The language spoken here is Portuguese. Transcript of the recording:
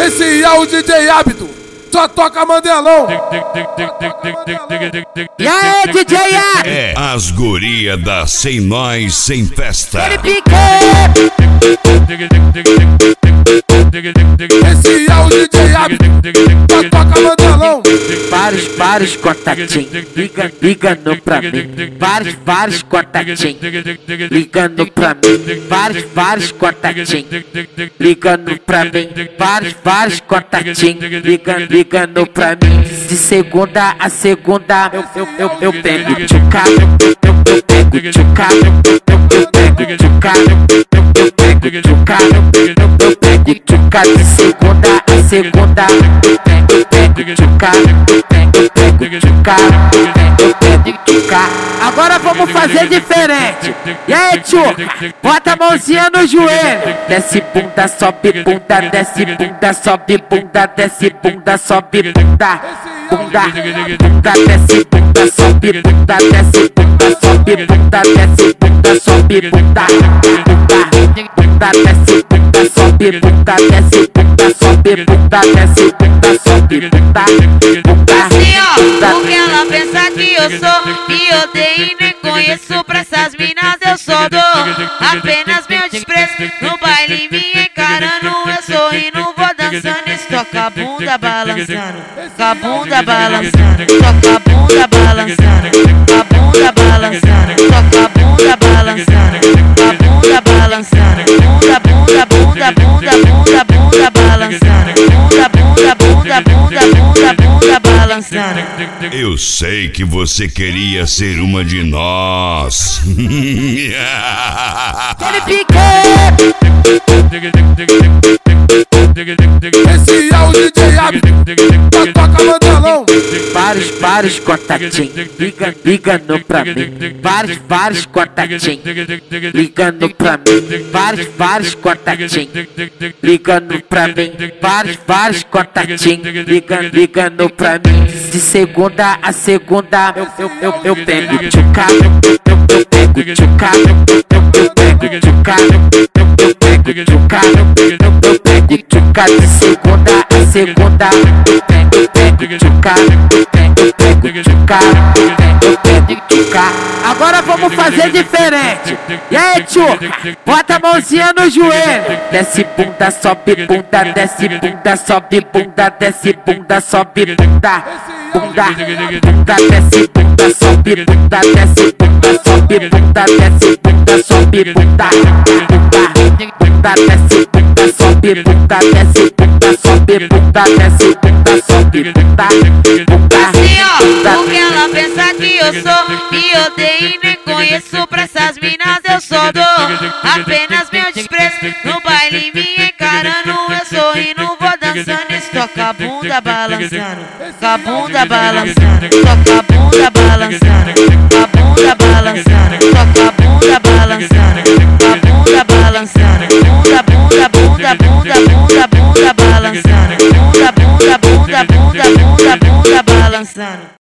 Esse é o DJ Hábito, só toca Mandelão. E aí, DJ Hábito? É as guria da Sem Nós Sem Festa. Ele pique. Esse é o DJ Hábito, só toca Mandelão. Vários contatinhos ligando pra mim. Vários contatinhos ligando pra mim. Vários contatinhos ligando pra mim. Vários contatinhos ligando pra mim. De segunda a segunda eu pego tchuca, eu pego tchuca, eu pego tchuca, eu pego tchuca, eu pego tchuca. De segunda a segunda eu pego tchuca, eu pego tchuca, eu pego tchuca. Agora vamos fazer diferente. E aí, tchuca, bota a mãozinha no joelho. Desce bunda, sobe bunda, desce bunda, sobe bunda, desce bunda, sobe bunda. Bunda, bunda, desce bunda, sobe bunda, desce bunda, sobe bunda, desce bunda, sobe bunda. Bunda, bunda, desce bunda, sobe bunda, desce bunda, sobe bunda, desce bunda, sobe bunda. Bunda, assim ó, porque ela pensa que eu sou me odeio e nem conheço. Pra essas minas eu só dou apenas meu desprezo. No baile me encarando, eu sorrindo, vou dançando. Toca a bunda balançando, toca a bunda balançando, toca a bunda balançando, toca a bunda balançando, toca a bunda balançando, toca a bunda balançando, bunda, bunda, bunda, bunda, bunda, bunda balançando, bunda, bunda, bunda, bunda, bunda, bunda balançando. Eu sei que você queria ser uma de nós. ele pique. Esse é o DJ Hábito, só toca Mandelão. Vários contatinhos ligando pra mim. Vários contatinhos ligando pra mim. Vários contatinhos ligando pra mim. Vários contatinhos ligando pra mim. De segunda a segunda eu pego tchuca, eu pego tchuca, eu pego tchuca, eu pego tchuca, eu pego tchuca. De segunda a segunda eu pego tchuca, eu pego tchuca, eu pego tchuca. Agora vamos fazer diferente. E aí, tchuca, bota a mãozinha no joelho. Desce bunda, sobe bunda, desce bunda, sobe bunda, desce bunda, sobe bunda. Bunda, bunda, desce bunda, sobe bunda, desce bunda, sobe bunda, desce bunda, sobe bunda. Bunda, bunda, desce bunda, sobe bunda, desce bunda, sobe bunda, desce bunda, sobe bunda. Bunda, Assim ó, porque ela pensa que eu sou me odeio e nem conheço. Pra essas minas eu só dou apenas meu desprezo. No baile me encarando, eu sorrindo, vou dançando. Toca a bunda balançando, toca a bunda balançando, toca a bunda balançando, toca a bunda balançando, toca a bunda balançando, toca a bunda balançando, bunda, bunda, bunda, bunda, bunda, bunda balançando, bunda, bunda, bunda, bunda, bunda, bunda balançando.